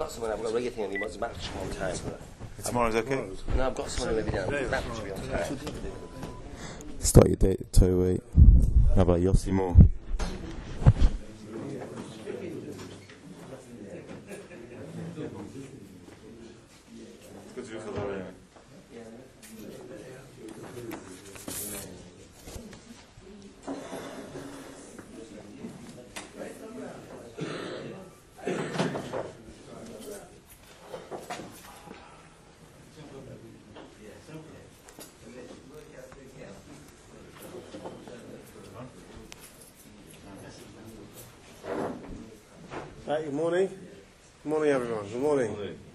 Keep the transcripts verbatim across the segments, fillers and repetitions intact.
got someone, I've got a regular thing, and he wants to match on time. Tomorrow's okay? No, I've got someone every day, I'm back to be on time. Start your date at two oh eight. How about Yossi Moore? Good to be for anyway. Right, good morning. Good morning, everyone. Good morning. Good morning.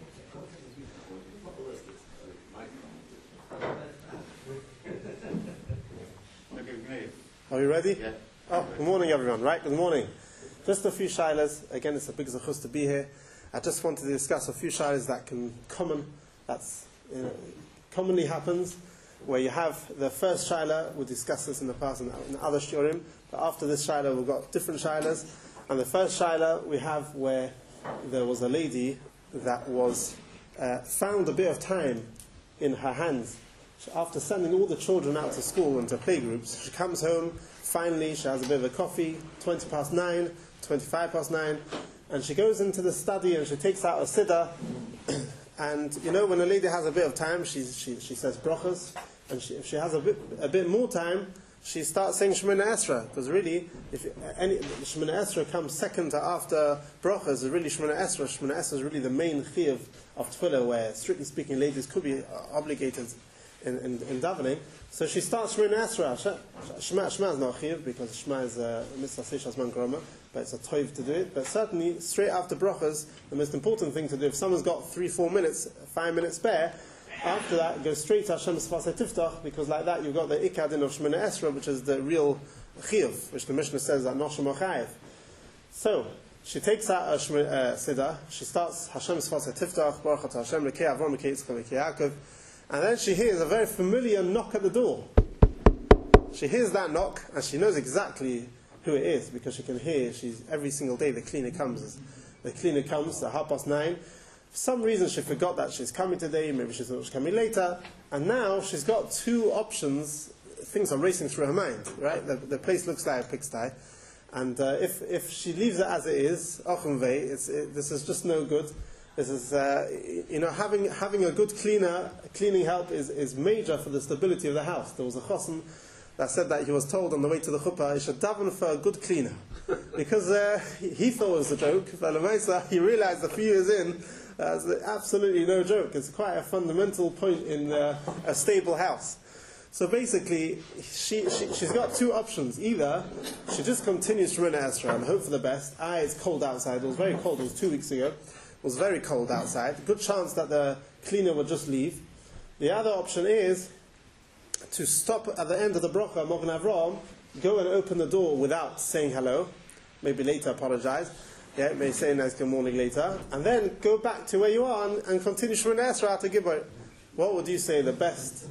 Are you ready? Yeah. Oh, good morning, everyone. Right, good morning. Just a few shilas. Again, it's a big zechus to be here. I just wanted to discuss a few shilas that can common, that's you know, commonly happens, where you have the first shilah. We discussed this in the past in, in other shiurim, but after this shilah, we've got different shilas. And the first shilah we have where there was a lady that was uh, found a bit of time in her hands. She, after sending all the children out to school and to playgroups, she comes home, finally she has a bit of a coffee, twenty past nine, twenty-five past nine, and she goes into the study and she takes out a siddur. And you know, when a lady has a bit of time, she, she, she says brachas, and she, if she has a bit, a bit more time, she starts saying Shemona Esra, because really, if any Shemona Esra comes second to after brachas, is really Shemona Esra. Shemona Esra is really the main chiyuv of tefillah, where strictly speaking, ladies could be obligated in, in, in davening. So she starts Shemona Esra. Shema, Shema is not chiyuv because Shema is a mitzvah seishas man groma, but it's a toiv to do it. But certainly, straight after brachas, the most important thing to do, if someone's got three, four minutes, five minutes spare, after that, go straight to Hashem Sfasei Tiftach, because like that you've got the Ikadin of Shemona Esra, which is the real Chiyuv, which the Mishnah says that Noshem Ochayev. So, she takes out a Shemona uh, Siddur, she starts Hashem Sfasei Tiftach, Baruch Atah Hashem, Lekei Avram, Lekei Yitzchak, Lekei Yaakov, and then she hears a very familiar knock at the door. She hears that knock, and she knows exactly who it is, because she can hear, she's every single day the cleaner comes. The cleaner comes at half past nine. For some reason she forgot that she's coming today, maybe she thought she's coming later, and now she's got two options. Things are racing through her mind, right? The, the place looks like a pigsty, and uh, if if she leaves it as it is, ochenvei, it's it, this is just no good. This is uh, you know having having a good cleaner, cleaning help is, is major for the stability of the house. There was a chosn that said that he was told on the way to the chuppah he should daven for a good cleaner, because uh, he thought it was a joke, but he realized a few years in. That's absolutely no joke. It's quite a fundamental point in uh, a stable house. So basically, she, she, she's got two options. Either she just continues to run Esra and hope for the best. Ah, it's cold outside. It was very cold. It was two weeks ago. It was very cold outside. Good chance that the cleaner would just leave. The other option is to stop at the end of the bracha, Mogen Avraham, go and open the door without saying hello. Maybe later apologize. Yeah, may say nice good morning later, and then go back to where you are and, and continue Shemona Esra to give it. What would you say the best?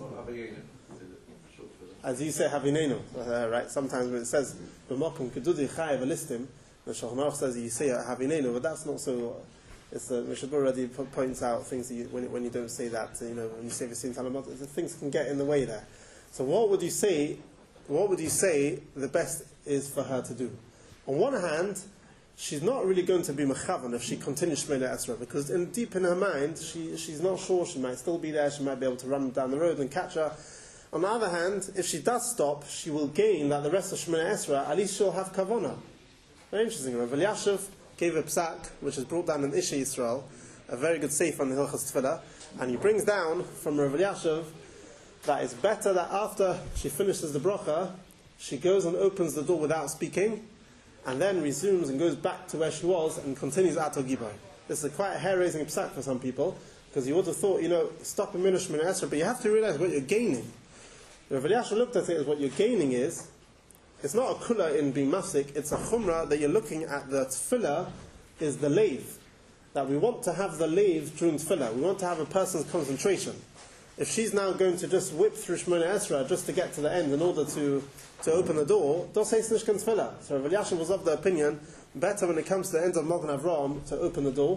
As you say, Havinenu, uh, right? Sometimes when it says b'makom kedudi chayev listim, the Shulchan Aruch says you say Havinenu, but that's not so. It's uh, Mishnah already points out things that you, when when you don't say that, you know, when you say v'sim talamot, things can get in the way there. So what would you say? What would you say the best is for her to do? On one hand, she's not really going to be mechavan if she continues Shemona Esra, because in, deep in her mind, she, she's not sure, she might still be there, she might be able to run down the road and catch her. On the other hand, if she does stop, she will gain that the rest of Shemona Esra, at least she'll have kavona. Very interesting. Rav Elyashiv gave a psak, which is brought down in Isha Yisrael, a very good seif on the Hilchas Tefillah, and he brings down from Rav Elyashiv that it's better that after she finishes the bracha, she goes and opens the door without speaking, and then resumes and goes back to where she was and continues Ato Gibai. This is a quite a hair-raising psak for some people, because you would have thought, you know, stop a minute Shemona Esra, but you have to realize what you're gaining. Rav Elyashiv looked at it as what you're gaining is, it's not a kula in being masik, it's a chumrah that you're looking at. The tefillah is the lave. That we want to have the lave during tefillah. We want to have a person's concentration. If she's now going to just whip through Shemona Esra just to get to the end in order to, to open the door, don't say Snishkan Tefillah. So Rav Elyashiv was of the opinion, better when it comes to the end of Mogen Avraham to open the door.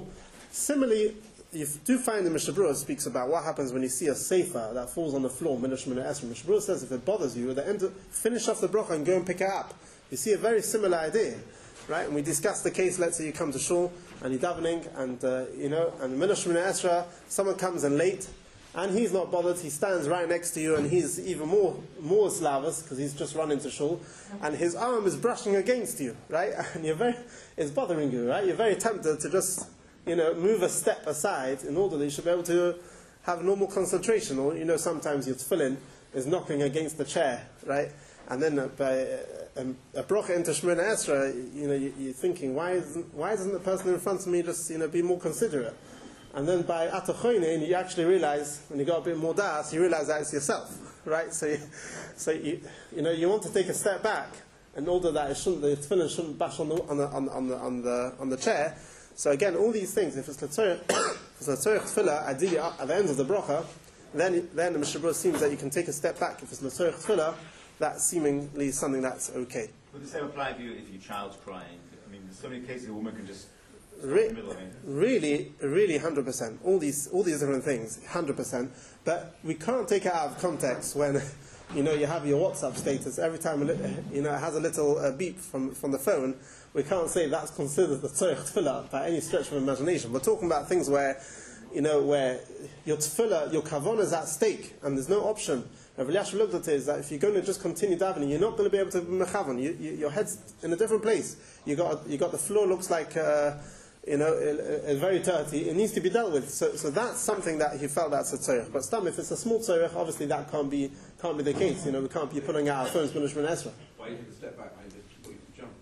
Similarly, you do find the Mishnah Berurah speaks about what happens when you see a sefer that falls on the floor, Minash Mina Esra. Mishnah Berurah says if it bothers you, at the end of, finish off the bracha and go and pick it up. You see a very similar idea, right? And we discussed the case, let's say you come to shul and you're davening and, uh, you know, and Minash Mina Esra, someone comes in late and he's not bothered, he stands right next to you and he's even more, more slavas because he's just run into shul and his arm is brushing against you, right? And you're very, it's bothering you, right? You're very tempted to just, you know, move a step aside in order that you should be able to have normal concentration. Or, you know, sometimes your tefillin is knocking against the chair, right? And then uh, by uh, um, a bracha into Shemona Esra, you know, you, you're thinking, why isn't, why doesn't the person in front of me just, you know, be more considerate? And then by Atachoinin, you actually realize, when you got a bit more das, you realize that it's yourself, right? So, you, so you, you know, you want to take a step back in order that it shouldn't, the tefillin shouldn't bash on the on the on the on the on the, on the chair. So again, all these things, if it's l'tzorech tefillah, ideally at the end of the bracha, then then the Mishnah Berurah seems that you can take a step back. If it's l'tzorech tefillah, that's seemingly something that's okay. Would the same apply if, you, if your child's crying? I mean, there's so many cases a woman can just stop Re- in the middle of it. Really, really, one hundred percent. All these, all these different things, one hundred percent. But we can't take it out of context when, you know, you have your WhatsApp status. Every time, you know, it has a little uh, beep from, from the phone. We can't say that's considered the tzorech tefillah by any stretch of imagination. We're talking about things where, you know, where your tefillah, your kavanah is at stake, and there's no option. Rav Elyashiv looked at it is that if you're going to just continue davening, you're not going to be able to be mechavan. You, you, your head's in a different place. You got, you got the floor looks like, uh, you know, it's very dirty. It needs to be dealt with. So, so that's something that he felt that's a tzorech. But stam, if it's a small tzorech, obviously that can't be, can't be the case. You know, we can't be pulling out our phones, Minash Mina Esra. Why you take a step back? Why you just jump?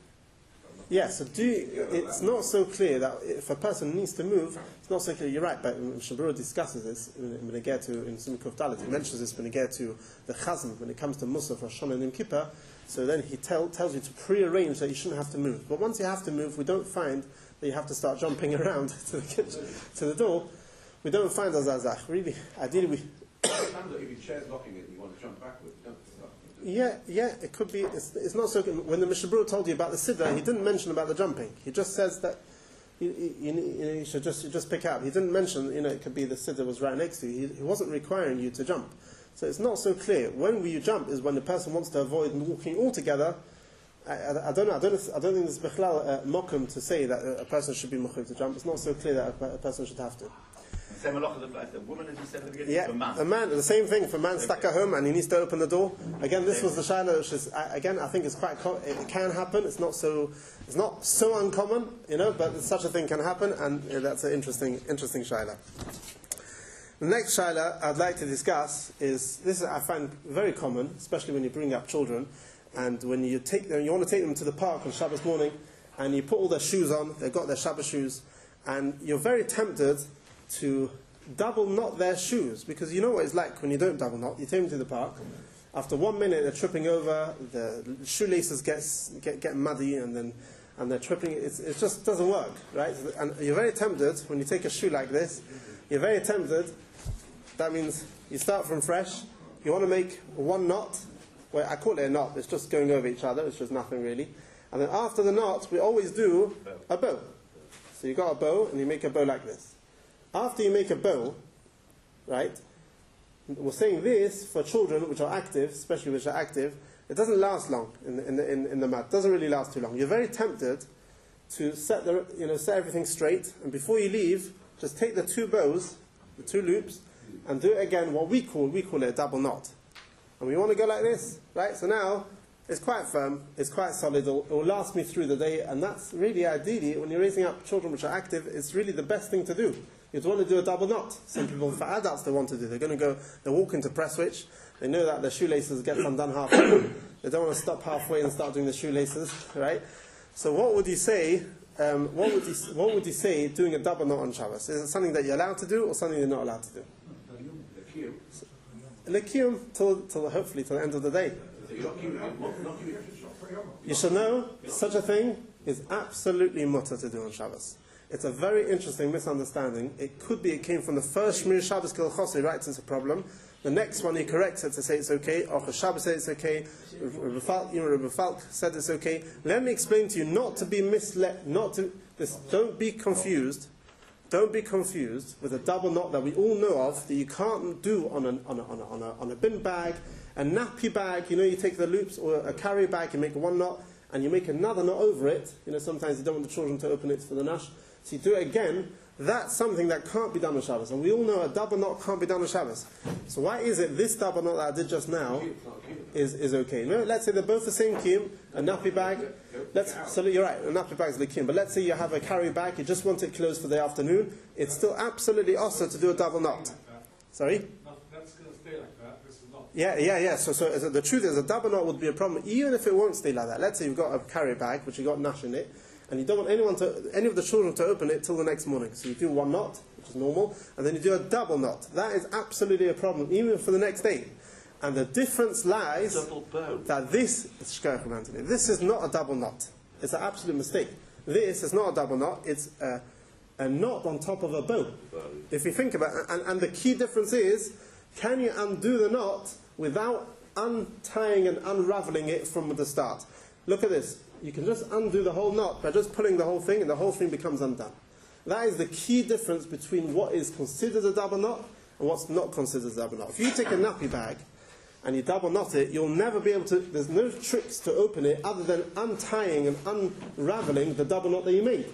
Yeah, so do you, it's not so clear that if a person needs to move, it's not so clear. You're right, but Mishnah Berurah discusses this when they get to in Simukov Dalet. He mentions this when they get to the Chazan, when it comes to Musaf or Shana and Yom Kippur. So then he tell, tells you to prearrange that you shouldn't have to move. But once you have to move, we don't find that you have to start jumping around to the kitchen, to the door. We don't find a zazach. Really, ideally we. Sometimes if your chair's locking it and you want to jump backwards, you don't stop. Yeah, yeah, it could be. It's, it's not so. When the Mishnah Berurah told you about the siddur, he didn't mention about the jumping. He just says that you, you, you, know, you should just you just pick up. He didn't mention, you know, it could be the siddur was right next to you. He, he wasn't requiring you to jump. So it's not so clear. When you jump is when the person wants to avoid walking altogether. I, I, I don't know. I don't. I don't think there's bichlal uh, mokum to say that a, a person should be mechuyev to jump. It's not so clear that a, a person should have to. Same halacha applies to a woman, as you said at the beginning, Yeah, to a man. a man, the same thing. If a man's stuck at home and he needs to open the door, again, this was the shaila, which is, again, I think it's quite, co- it can happen. It's not so, it's not so uncommon, you know, but such a thing can happen, and uh, that's an interesting, interesting shaila. The next shaila I'd like to discuss is this. I find very common, especially when you bring up children, and when you take them, you want to take them to the park on Shabbos morning, and you put all their shoes on. They've got their Shabbos shoes, and you're very tempted to double knot their shoes, because you know what it's like when you don't double knot. You take them to the park. After one minute, they're tripping over. The shoelaces get get, get muddy, and then and they're tripping. It's, it just doesn't work, right? And you're very tempted when you take a shoe like this. You're very tempted. That means you start from fresh. You want to make one knot. Well, I call it a knot. It's just going over each other. It's just nothing really. And then after the knot, we always do a bow. So you got a bow, and you make a bow like this. After you make a bow, right, we're saying this for children which are active, especially which are active, it doesn't last long in the, in the, in, in the mat. It doesn't really last too long. You're very tempted to set the, you know, set everything straight, and before you leave, just take the two bows, the two loops, and do it again, what we call, we call it a double knot. And we want to go like this, right? So now, it's quite firm, it's quite solid, it'll, it'll last me through the day, and that's really ideally, when you're raising up children which are active, it's really the best thing to do. You'd want to do a double knot. Some people, for adults, they want to do. They're going to go, they walk into press switch, they know that their shoelaces get undone halfway. They don't want to stop halfway and start doing the shoelaces, right? So what would you say, um, what would you, what would you say doing a double knot on Shabbos? Is it something that you're allowed to do, or something you're not allowed to do? L'kiyum, till, till hopefully till the end of the day. You should know, such a thing is absolutely mutter to do on Shabbos. It's a very interesting misunderstanding. It could be it came from the first Shmir Shabbos Gil Chossi, writes it's a problem. The next one he corrects it to say it's okay. Or Shabbos said it's okay. Rebbe Falk said it's okay. Let me explain to you, not to be misled, not to this. Don't be confused don't be confused with a double knot that we all know of that you can't do on a, on a, on a, on a, on a bin bag, a nappy bag. You know, you take the loops, or a carry bag, you make one knot, and you make another knot over it. You know, sometimes you don't want the children to open it for the nash, so you do it again. That's something that can't be done on Shabbos, and we all know a double knot can't be done on Shabbos. So why is it this double knot that I did just now is, is okay? No, let's say they're both the same kiyum, a nappy bag. Let's, so you're right, a nappy bag is the kiyum, but let's say you have a carry bag, you just want it closed for the afternoon. It's still absolutely awesome to do a double knot. Sorry? That's going to stay like that. This is not. Yeah, yeah, yeah. So, so, so the truth is, a double knot would be a problem, even if it won't stay like that. Let's say you've got a carry bag, which you've got nash in it, and you don't want anyone to, any of the children to open it till the next morning. So you do one knot, which is normal, and then you do a double knot. That is absolutely a problem, even for the next day. And the difference lies that this, this is not a double knot. It's an absolute mistake. This is not a double knot. It's a, a knot on top of a bow. If you think about it, and, and the key difference is, can you undo the knot without untying and unraveling it from the start? Look at this. You can just undo the whole knot by just pulling the whole thing, and the whole thing becomes undone. That is the key difference between what is considered a double knot and what's not considered a double knot. If you take a nappy bag and you double knot it, you'll never be able to, there's no tricks to open it other than untying and unraveling the double knot that you made.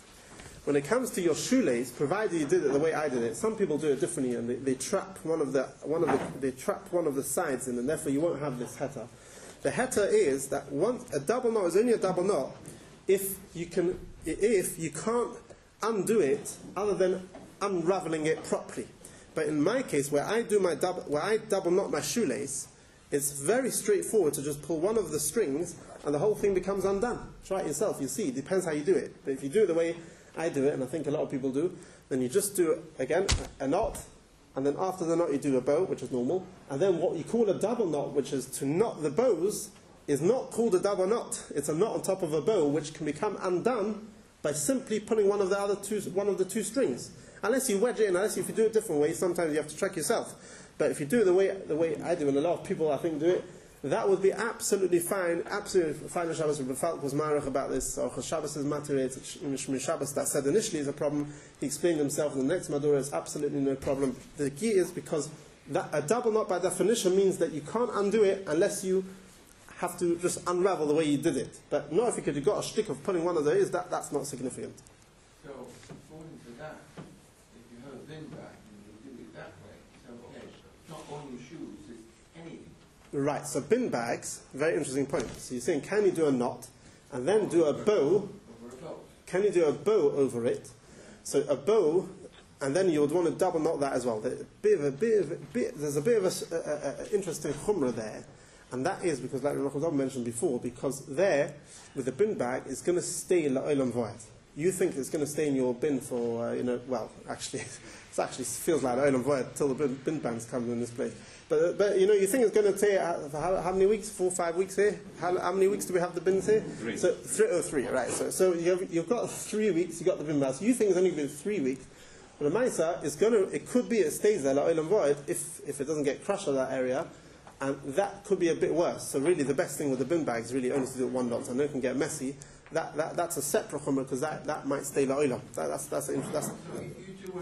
When it comes to your shoelace, provided you did it the way I did it, some people do it differently, and they, they trap one of the one of the they trap one of the sides in, and therefore you won't have this heter. The heter is that once a double knot is only a double knot if you can if you can't undo it other than unraveling it properly. But in my case, where I do my double where I double knot my shoelace, it's very straightforward to just pull one of the strings and the whole thing becomes undone. Try it yourself. You see, it depends how you do it. But if you do it the way I do it, and I think a lot of people do, then you just do, again, a knot, and then after the knot you do a bow, which is normal, and then what you call a double knot, which is to knot the bows, is not called a double knot. It's a knot on top of a bow, which can become undone by simply pulling one of the other two, one of the two strings. Unless you wedge it in, unless if you do it a different way, sometimes you have to track yourself. But if you do it the way, the way I do, and a lot of people I think do it, that would be absolutely fine, absolutely fine. Shabbos Rebbe Falk was marach about this, or Shabbos is material, Shabbos that said initially is a problem. He explained himself in the next Madura is absolutely no problem. The key is because that, a double knot by definition means that you can't undo it unless you have to just unravel the way you did it. But not if you could have got a shtick of pulling one of those, that, that's not significant. So, according to that, if you have a bin bag and you do it that way, it's okay. It's not on your shoes, it's anything. Right, so bin bags, very interesting point. So you're saying, can you do a knot and then do a bow? Can you do a bow over it? So a bow, and then you would want to double knot that as well. There's a bit of a bit of a bit, there's a bit of a, a, a, a interesting chumrah there, and that is because, like Rachel mentioned before, because there with the bin bag, it's going to stay la'olam void. You think it's going to stay in your bin for, uh, you know, well, actually, it actually feels like la'olam void till the bin, bin bags come in this place. But, but you know, you think it's going to take uh, how, how many weeks? Four, five weeks here? How, how many weeks do we have the bins here? Three. So three, oh, three, right. So, so you've, you've got three weeks, you've got the bin bags. You think it's only been three weeks. But the Maisa is going to, it could be it stays there, like oil and void, if, if it doesn't get crushed in that area. And that could be a bit worse. So really the best thing with the bin bags is really only to do it one dot. I know it can get messy. That, that, that's a separate chumrah because that, that might stay like oil. That, that's, that's, that's, that's, So if you do a,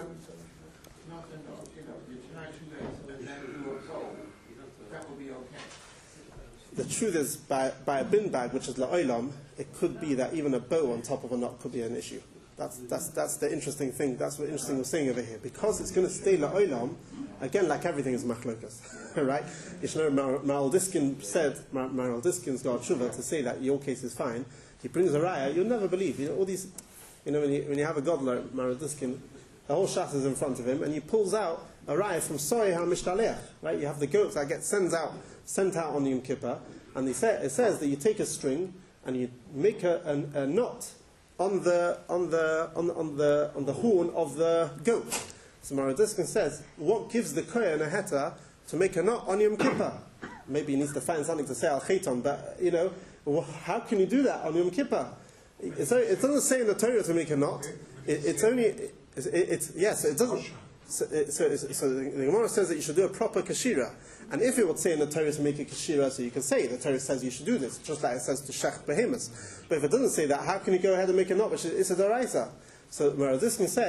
not a knot, you know, you tie two legs and then do a bow, that will be okay. the truth is, by, by a bin bag, which is la'olam, it could be that even a bow on top of a knot could be an issue. That's, that's, that's the interesting thing. That's what interesting was saying over here. Because it's going to stay la'olam, again, like everything is machlokas, right? You know, Maral Diskin said, Maral Diskin's got tshuva to say that your case is fine. He brings a raya, you'll never believe. You know, all these, you know, when you, when you have a god like Maral Diskin, the whole shas is in front of him, and he pulls out a raya from Soy HaMishtalech, right? You have the goats that get sent out, sent out on Yom Kippur, and they say, it says that you take a string and you make a, a, a knot on the on the on, on the on the horn of the goat. So Maral Diskin says, what gives the kohen a heta to make a knot on Yom Kippur? Maybe he needs to find something to say al chaiton, but you know, well, how can you do that on Yom Kippur? It's, it doesn't say in the Torah to make a knot. It, it's only it's, it, it's yes, it doesn't. So, it, so, so the Gemara says that you should do a proper kashira, and if it would say in the Torah to make a kashira, so you can say the Torah says you should do this, just like it says to shech behemoths. But if it doesn't say that, how can you go ahead and make a knot? Which is, it's a daraisa. So Maral Diskin says,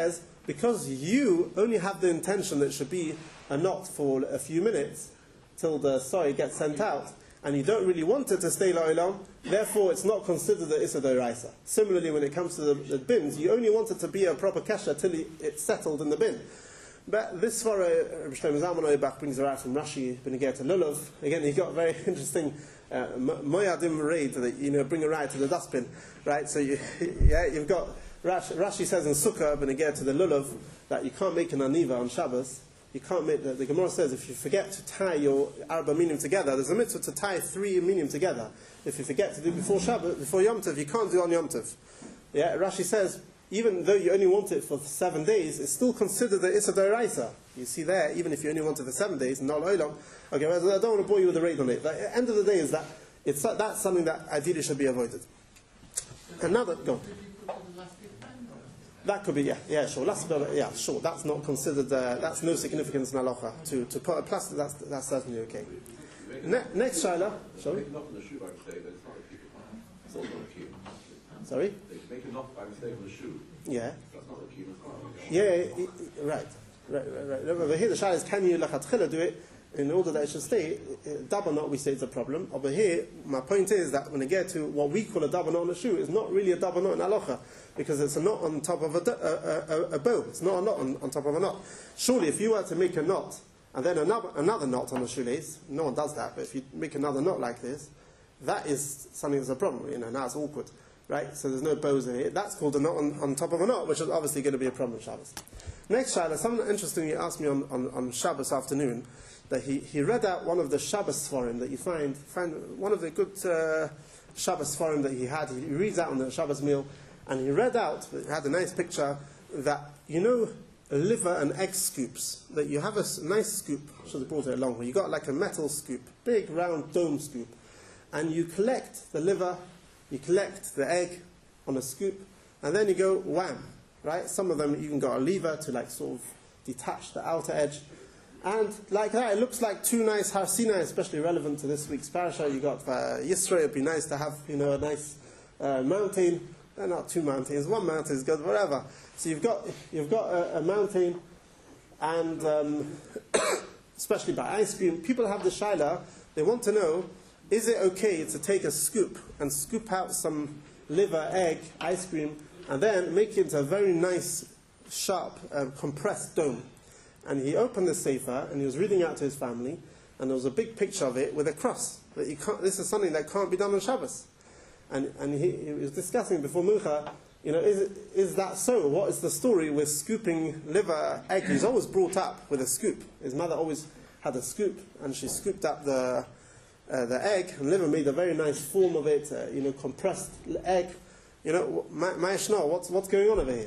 because you only have the intention that it should be a knot for a few minutes till the soy gets sent out, and you don't really want it to stay la'olam, therefore it's not considered the Issa D'Oraisa. Similarly, when it comes to the, the bins, you only want it to be a proper kesher till it's settled in the bin. But this svara, Rabbi Shlomo Zalman Auerbach brings her out from Rashi, Benegeh to Lulav. Again, he got a very interesting uh, Moyadim raid that, you know, bring a ride to the dustbin, right? So you, yeah, you've got Rashi, Rashi says in Sukkah, Benegeh to the Lulav, that you can't make an aniva on Shabbos. You can't make the, the Gemara says if you forget to tie your arba minim together, there's a mitzvah to tie three minim together. If you forget to do before Shabbat, before Yom Tov, you can't do on Yom Tov. Yeah, Rashi says, even though you only want it for seven days, it's still considered the Issa D'Oraisa. You see there, even if you only want it for seven days, not long. Okay, well, I don't want to bore you with the rate on it. The end of the day is that it's that's something that ideally should be avoided. Another, go. That could be, yeah, yeah, sure. That's, yeah, sure. That's not considered. Uh, that's no significance in halacha. To to put a plastic, that's that's certainly okay. Ne- next shaila, shall we? Make a knock on the shoe by mistake, but it's not a key. It's not a key. Sorry. They make a knock by mistake on the shoe. Yeah. That's not a key. Yeah, yeah, yeah, right, right, right, right. Over here, the shaila is, can you lachatchila do it in order that it should stay? Double knot, we say it's a problem. Over here, my point is that when I get to what we call a double knot on a shoe, it's not really a double knot in halacha, because it's a knot on top of a, a, a, a bow. It's not a knot on, on top of a knot. Surely, if you were to make a knot and then another another knot on a shoelace, no one does that. But if you make another knot like this, that is something that's a problem. You know, now it's awkward, right? So there's no bows in it. That's called a knot on, on top of a knot, which is obviously going to be a problem in Shabbos. Next Shaila, something interesting he asked me on, on, on Shabbos afternoon, that he, he read out one of the Shabbos Sforim that you find, find one of the good uh, Shabbos Sforim that he had. He reads out on the Shabbos meal, and he read out, it had a nice picture, that, you know, liver and egg scoops, that you have a nice scoop, should have brought it along, where you got like a metal scoop, big round dome scoop, and you collect the liver, you collect the egg on a scoop, and then you go wham, right? Some of them you can got a lever to like sort of detach the outer edge, and like that, it looks like two nice Har Sinai, especially relevant to this week's parasha. You got uh, Yisro. It'd be nice to have, you know, a nice uh, mountain. Uh, not two mountains, one mountain is good, whatever. So you've got you've got a, a mountain, and um, especially by ice cream, people have the shaila. They want to know: is it okay to take a scoop and scoop out some liver, egg, ice cream, and then make it into a very nice, sharp, uh, compressed dome? And he opened the sefer and he was reading out to his family, and there was a big picture of it with a cross. That you can't, this is something that can't be done on Shabbos. And, and he, he was discussing before Mincha, you know, is, is that so? What is the story with scooping liver, egg? He's always brought up with a scoop. His mother always had a scoop, and she scooped up the uh, the egg, and liver made a very nice form of it, uh, you know, compressed egg. You know, Ma'aseh Shno, what's, what's going on over here?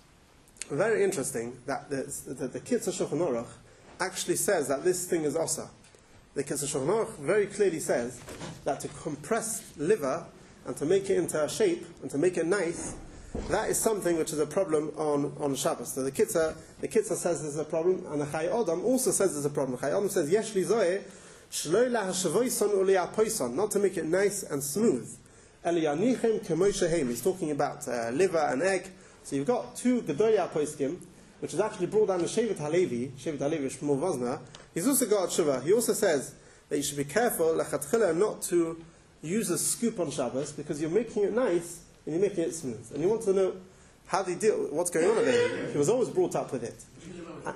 Very interesting that the, the, the Kitzur Shulchan Aruch actually says that this thing is osa. The Kitzur Shulchan Aruch very clearly says that to compress liver and to make it into a shape and to make it nice, that is something which is a problem on, on Shabbos. So the Kitzur, the Kitzur says there's a problem, and the Chai Odom also says there's a problem. Chai Odom says, Yesh li zoeh, shloi lahashavoison uli apoison, not to make it nice and smooth. Eliyanichem kemoishehem. He's talking about uh, liver and egg. So you've got two Gedoya Poiskim, which is actually brought down to Shevet Halevi, Shevet Halevi Shmuel Vosner. He's also got a tshuva. He also says that you should be careful, lechatchila, not to use a scoop on Shabbos, because you're making it nice and you're making it smooth. And you want to know how they deal, what's going on over there. He was always brought up with it. Uh,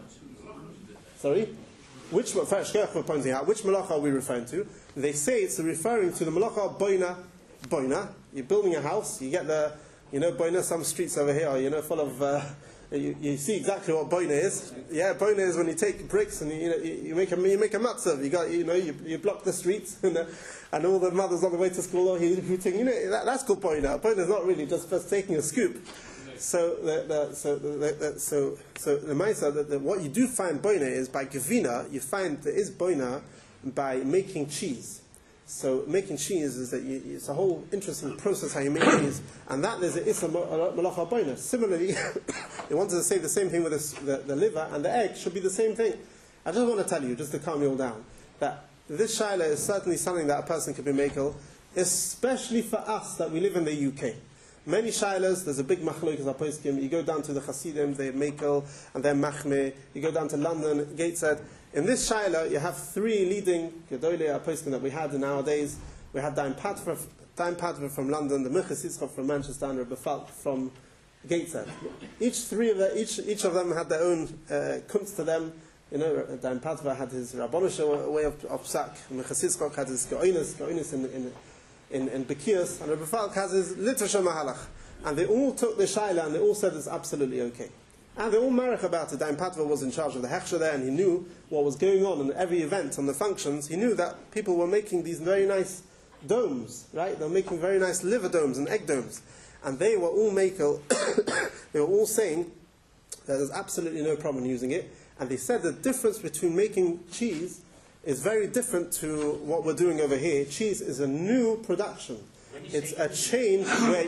sorry? Which, first, we're pointing out, which malacha are we referring to? They say it's referring to the malacha boina, boina. You're building a house, you get the, you know, boina, some streets over here are, you know, full of, uh, you, you see exactly what boina is. Yeah, boina is when you take bricks and you, you know, you, you make a you make a matzav. You got, you know, you, you block the streets and, uh, and all the mothers on the way to school are hooting. You know, that, that's called boina. Boina is not really just first taking a scoop. So, the, the, so, the, the, so, so the Maisa, that the, what you do find boina is by gevina. You find there is boina by making cheese. So making cheese is that you, it's a whole interesting process how you make cheese, and that there's an issa malacha boina. Similarly, they wanted to say the same thing with the, the, the liver and the egg should be the same thing. I just want to tell you, just to calm you all down, that this shaila is certainly something that a person could be makel, especially for us that we live in the U K. Many shilas, there's a big machlokes aposkim. You go down to the Hasidim, they Mekel, and then Machmeh. You go down to London, Gateshead. In this shaila, you have three leading gedolei aposkim that we had in our days. We had Daim Patva, Daim Patva from London, the Minchas Yitzchak from Manchester, and Rebbe Falk from Gateshead. Each three of them, each each of them had their own uh, kunst to them. You know, Daim Patva had his Rabbonisha way of, of psak. Minchas Yitzchak had his Geonis, Geonis in in in, in Bekias, and Rebbe Falk has his literature mahalach. And they all took the shaila and they all said it's absolutely okay. And they all marach about it. Daim Patva was in charge of the hechsher there, and he knew what was going on in every event, on the functions. He knew that people were making these very nice domes, right? They were making very nice liver domes and egg domes. And they were all makel, they were all saying that there's absolutely no problem using it. And they said the difference between making cheese is very different to what we're doing over here. Cheese is a new production. It's a change where...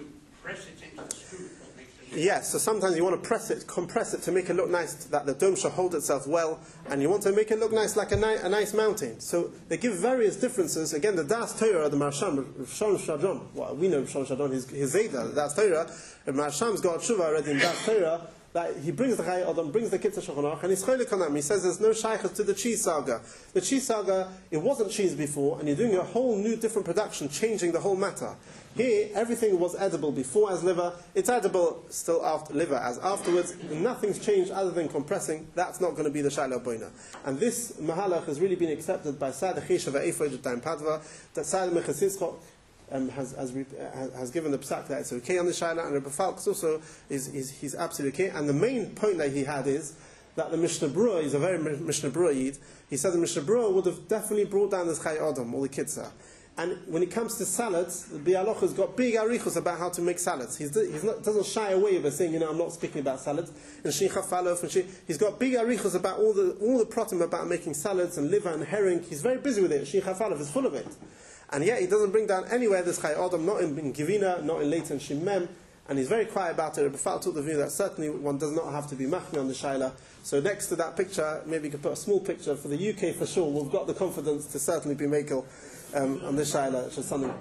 Yes, so sometimes you want to press it, compress it to make it look nice, that the dome shall hold itself well, and you want to make it look nice like a, ni- a nice mountain. So they give various differences. Again, the Das Torah, the Marsham, Shalom Shadron, well, we know Shalom Shadron, his, his Zayda, the Das Torah, the Marsham's got a tshuva already in Das Torah, that he brings the Chai Adam, brings the Kitzur Shulchan Aruch, and he's cholik on them. He says there's no shaykhs to the cheese saga. The cheese saga, it wasn't cheese before, and you're doing a whole new different production, changing the whole matter. Here, everything was edible before as liver. It's edible still after liver as afterwards. Nothing's changed other than compressing. That's not going to be the Shaila Boina. And this mahalach has really been accepted by Sa'ad Cheshav Eifod Daim Padva, that Sa'ad Minchas Yitzchak um, has, has, has, has given the psak that it's okay on the Shaila, and Rebbe Falk also is, is he's absolutely okay. And the main point that he had is that the Mishnah Berurah is a very Mishnah Berurah Yid. He said the Mishnah Berurah would have definitely brought down this Chai Adam, or the Kitzah. And when it comes to salads, the Bialoch has got big arichos about how to make salads. He's, he's not, doesn't shy away by saying, you know, I'm not speaking about salads. And Shincha Falof, and she, he's got big arichos about all the all the protim about making salads and liver and herring. He's very busy with it. Shincha Falof is full of it. And yet he doesn't bring down anywhere this Chai Adam, not in, in Givina, not in Leighton Shimem. And he's very quiet about it. Rebbe Falk took the view that certainly one does not have to be machmi on the Shaila. So next to that picture, maybe you could put a small picture for the U K for sure. We've got the confidence to certainly be makel um, on this Shaila, which is something.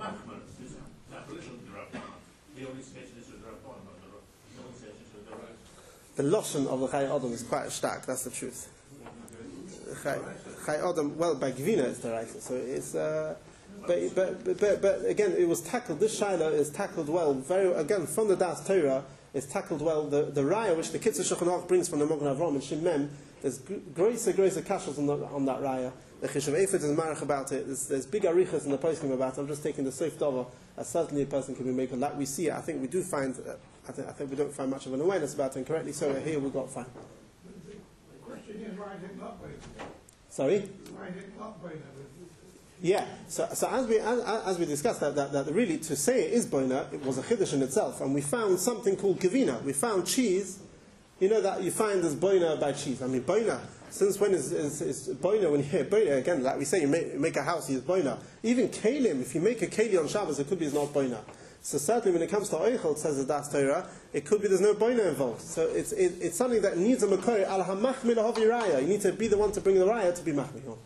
The lashon of the Chai Adam is quite stark. That's the truth. Chai, Chai Adam, well, by Gvina it's the right. So it's. Uh, But, but, but, but again, it was tackled, this Shaila is tackled well, very, again, from the Das Torah, is tackled well. The, the Raya, which the Kitzur Shulchan Aruch brings from the Mogen Avram and Shimem, there's greater, greater kashas on, the, on that Raya. The Cheshav Eifod is marach about it. There's, there's big arichas in the posting about it. I'm just taking the Seif Dover, as certainly a person can be making. Like we see it, I think we do find, uh, I, think, I think we don't find much of an awareness about it, and correctly so, here we've got fine. The question is, why is it not Boina? Sorry? Why is it not Boina? Yeah, so, so as we as, as we discussed that, that, that really to say it is boina, it was a chiddush in itself, and we found something called gavina. We found cheese, you know that you find as boina by cheese. I mean boina. Since when is, is, is boina? When you hear boina again, like we say, you make, you make a house, you use boina. Even kelim, if you make a keli on Shabbos, it could be it's not boina. So certainly when it comes to oichel, it says the Das Torah, it could be there's no boina involved. So it's it, it's something that needs a makori al hamachmi lahavi raya. You need to be the one to bring the raya to be machmi on.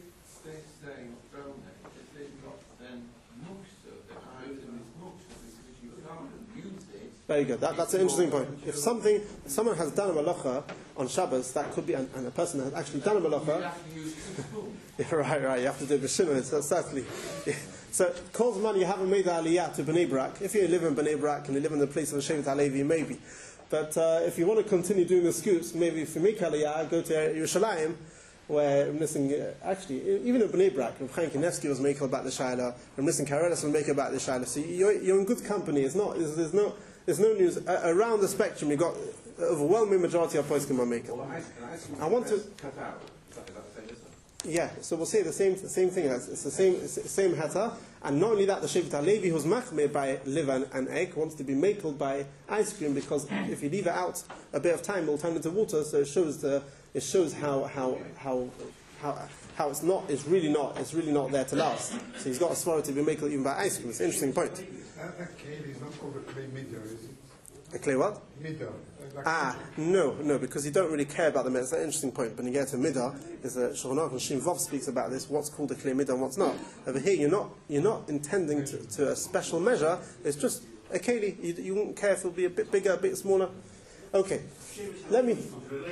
Very good. That, that's an interesting point. If something, if someone has done a malacha on Shabbos, that could be, and, and a person has actually done a malacha. Yeah, right, right. You have to do it b'shinoi. So certainly. Yeah. So, calls money. You haven't made the aliyah to Bnei Brak. If you live in Bnei Brak and you live in the place of the Shevet HaLevi, maybe. But uh, if you want to continue doing the scoops, maybe if you make aliyah, go to Yerushalayim, where missing uh, actually even in Bnei Brak, Rav Chaim Kanevsky was making about the Shaila, Rav Nissim Karelis was making about the Shaila. So you're, you're in good company. It's not. There's, there's no. There's no news uh, around the spectrum. You've got the overwhelming majority of poskim are making. I want to. Cut out. Is that, is that the same listen? Yeah, so we'll say the same the same thing. It's the same it's the same heta, and not only that, the Shevet HaLevi who's machmir by liver and, and egg wants to be makeled by ice cream, because if you leave it out a bit of time, it will turn into water. So it shows the it shows how how how how. How it's not, it's really not, it's really not there to last. So he's got a svara to be makeled even by ice cream. It's an interesting point. That, that keli is not called a clay midah, is it? A clay what? Midah. Ah, no, no, because you don't really care about the midah. It's an interesting point. When you get to midah, is a Shulchan Aruch and Shin Vov speaks about this. What's called a clay midah and what's not. Over here, you're not, you're not intending to, to a special measure. It's just a keli. You, you wouldn't care if it would be a bit bigger, a bit smaller. Okay, let me...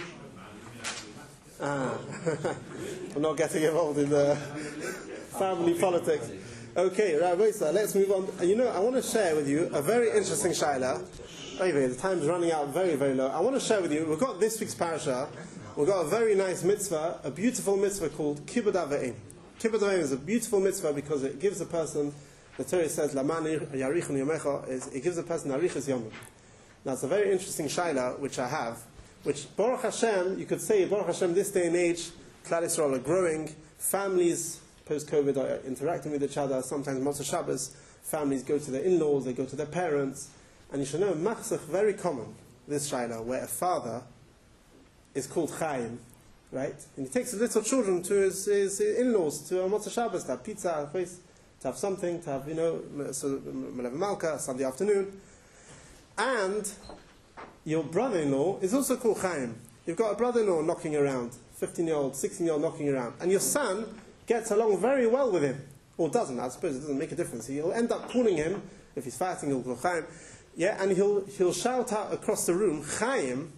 Ah, I'm not getting involved in the family politics. Okay, right, wait, sir, let's move on. You know, I want to share with you a very interesting shaila. Anyway, the time's running out very, very low. I want to share with you, we've got this week's parasha, we've got a very nice mitzvah, a beautiful mitzvah called Kibbud Avim. Kibbud Avim is a beautiful mitzvah because it gives a person, the Torah says, Laman Yarichon Yomecha, is it gives a person Arichas Yomim. Now, it's a very interesting shaila, which I have, which, Baruch Hashem, you could say, Baruch Hashem, this day and age, Klal Yisrael are growing, families, post-COVID, are interacting with each other, sometimes Motzei Shabbos, families go to their in-laws, they go to their parents, and you should know, Machzach, very common, this shaila, where a father is called Chaim, right? And he takes his little children to his, his in-laws, to a Motzei Shabbos, to have pizza, to have something, to have, you know, so, Melev Malka, Sunday afternoon. And your brother-in-law is also called Chaim. You've got a brother-in-law knocking around, fifteen-year-old, sixteen-year-old knocking around, and your son gets along very well with him, or doesn't. I suppose it doesn't make a difference. He'll end up calling him, if he's fighting, he'll call Chaim, yeah, and he'll he'll shout out across the room, Chaim,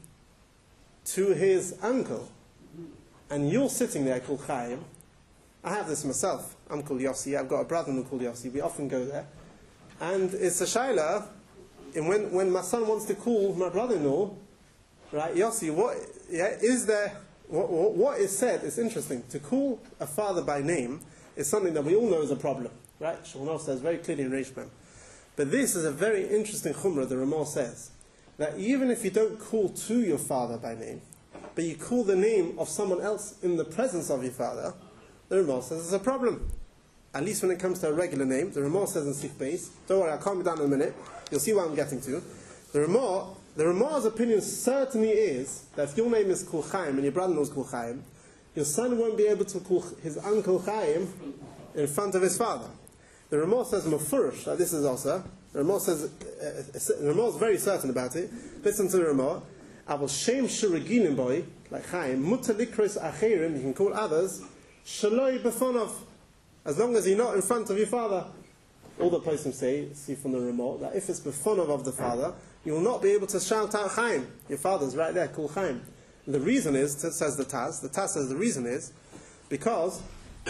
to his uncle. And you're sitting there called Chaim. I have this myself. I'm called Yossi. I've got a brother-in-law called Yossi. We often go there. And it's a shaila. And when, when my son wants to call my brother-in-law, right, Yossi, what, yeah, is there, what, what, what is said, it's interesting. To call a father by name is something that we all know is a problem, right? Shulchan says very clearly in Reish Mem. But this is a very interesting chumrah, the Ramah says, that even if you don't call to your father by name, but you call the name of someone else in the presence of your father, the Ramah says it's a problem. At least when it comes to a regular name, the Ramah says in Sif Beis, don't worry, I'll calm you down in a minute, you'll see what I'm getting to. The Ramah, the Ramah's opinion certainly is that if your name is called Chaim and your brother-in-law is called Chaim, your son won't be able to call his uncle Chaim in front of his father. The Ramah says Mufurish, that this is also, the Ramah says, uh, the Ramah is very certain about it. Listen to the Ramah. Aval Shem Shuraginim boy, like Chaim, Mutar Likros Acherim, you can call others, Shaloi Befonov, as long as you're not in front of your father. All the poskim say, see from the Ramah, that if it's Befonov of the father, you will not be able to shout out Chaim. Your father's right there, call Chaim. And the reason is, says the Taz, the Taz says the reason is, because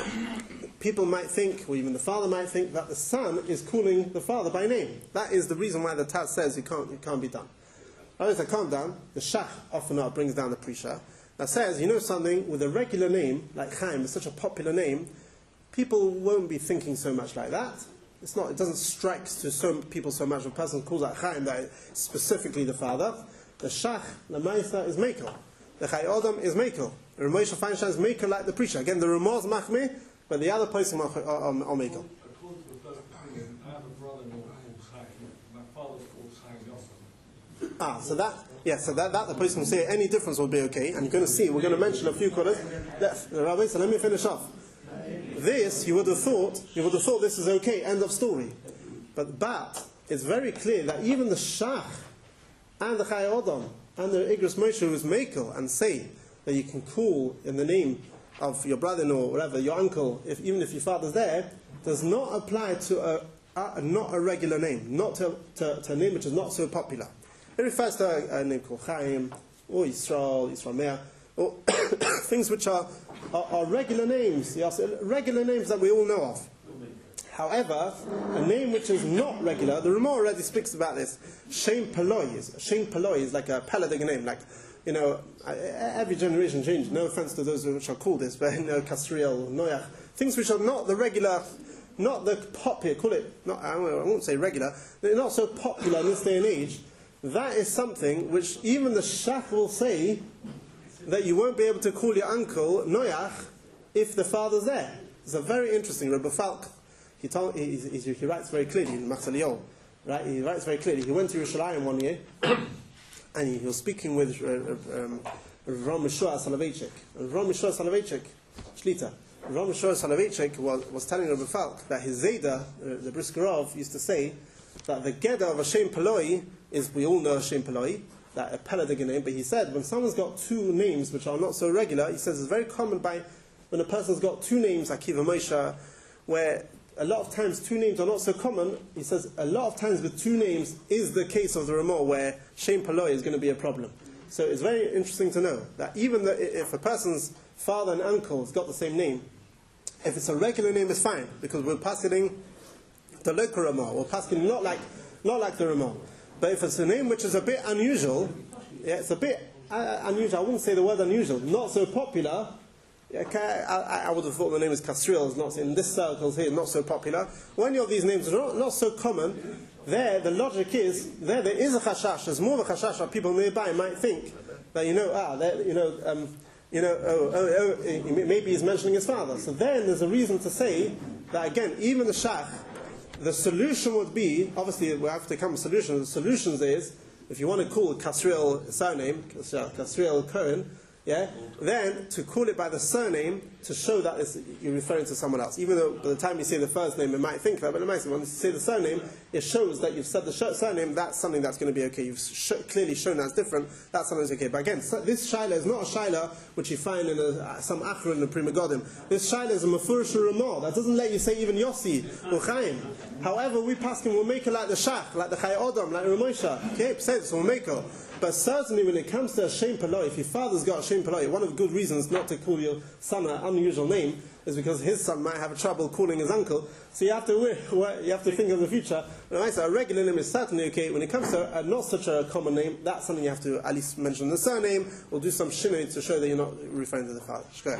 people might think, or even the father might think, that the son is calling the father by name. That is the reason why the Taz says it can't, it can't be done. Alright, so calm down. The Shach often not brings down the Prisha. That says, you know something, with a regular name, like Chaim, it's such a popular name, people won't be thinking so much like that. It's not, it doesn't strike to so people so much. A person calls out Chaim, that is specifically the father. The Shach, the Maisa, is Mekel. The Chai Adam is Mekel. The Ramosha Feinstein is Mekel like the Prisha. Again, the Ramah's Machmeh, but the other person are, are, are, are Mekel. According to the first opinion, I have a brother-in-law called Chaim. My father's called Chaim Yosef. Ah, so that, yeah, so that, that the person will say any difference will be okay. And you're going to see, we're going to mention a few quarters. Rabbi, so let me finish off. This, you would have thought, you would have thought this is okay, end of story. But, but, it's very clear that even the Shach, and the Chai Adam, and the Igros Moshe who is Mekel, and say that you can call in the name of your brother-in-law, or whatever, your uncle, if, even if your father's there, does not apply to a, a not a regular name, not to, to, to a name which is not so popular. It refers to a, a name called Chaim, or Yisrael, Yisrael Meah, or things which are, are, are regular names, yes, regular names that we all know of. However, a name which is not regular, the Ramah already speaks about this. Shem Paloi is Shem Paloi is like a Peladig name, like, you know, every generation changes. No offense to those which are called this, but you know, Kasriel, Noach, things which are not the regular, not the popular. Call it, not I won't say regular. They're not so popular in this day and age. That is something which even the Shach will say that you won't be able to call your uncle Noach if the father's there. It's a very interesting. Rabbi Falk, he told he, he, he writes very clearly in Matzaliot, right? He writes very clearly. He went to Yerushalayim one year, and he, he was speaking with uh, um, Ram Mishua Soloveitchik. And Ram Mishua Soloveitchik, Shlita. Ram Mishua Soloveitchik was, was telling Rabbi Falk that his Zayda, uh, the Briskerov, used to say that the Geda of Hashem Paloi is, we all know Hashem Paloi, that a Peladig name, but he said when someone's got two names which are not so regular, he says it's very common by when a person's got two names like Kiva Moshe, where a lot of times two names are not so common. He says a lot of times with two names is the case of the Ramah where Shem Paloi is going to be a problem. So it's very interesting to know that even the, if a person's father and uncle has got the same name, if it's a regular name, it's fine, because we're passing the local Ramah. We're passing not like, not like the Ramah. But if it's a name which is a bit unusual, yeah, it's a bit uh, unusual, I wouldn't say the word unusual, not so popular, yeah, I, I would have thought the name is Kasriel, is not in this circles here, not so popular. When any of these names are not, not so common, there, the logic is, there there is a chashash, there's more of a chashash that people nearby might think that, you know, ah, there, you know, um, you know, oh, oh, oh, maybe he's mentioning his father. So then there's a reason to say that, again, even the shach, the solution would be, obviously we have to come to solutions, the solutions is, if you want to call Kasriel surname, Kasriel Cohen, yeah, then to call it by the surname to show that it's, you're referring to someone else. Even though by the time you say the first name, it might think that, but it might say when you say the surname, it shows that you've said the surname. That's something that's going to be okay. You've sh- clearly shown that's different. That's something that's okay. But again, so this shaila is not a shaila which you find in a, some achron in the Pri Megadim. This shaila is a mafurish ramah that doesn't let you say even Yossi or Chaim. However, we paskin will make it like the Shach, like the Chai Odom, like the Ramosha. Okay, says we'll make it. But certainly when it comes to a Shem Paloi, if your father's got a Shem Paloi, one of the good reasons not to call your son an unusual name is because his son might have trouble calling his uncle. So you have to you have to think of the future. When I say a regular name is certainly okay. When it comes to a, not such a common name, that's something you have to at least mention the surname or do some shinoi to show that you're not referring to the father. Go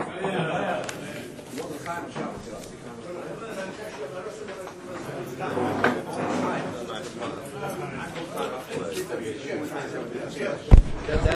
ahead.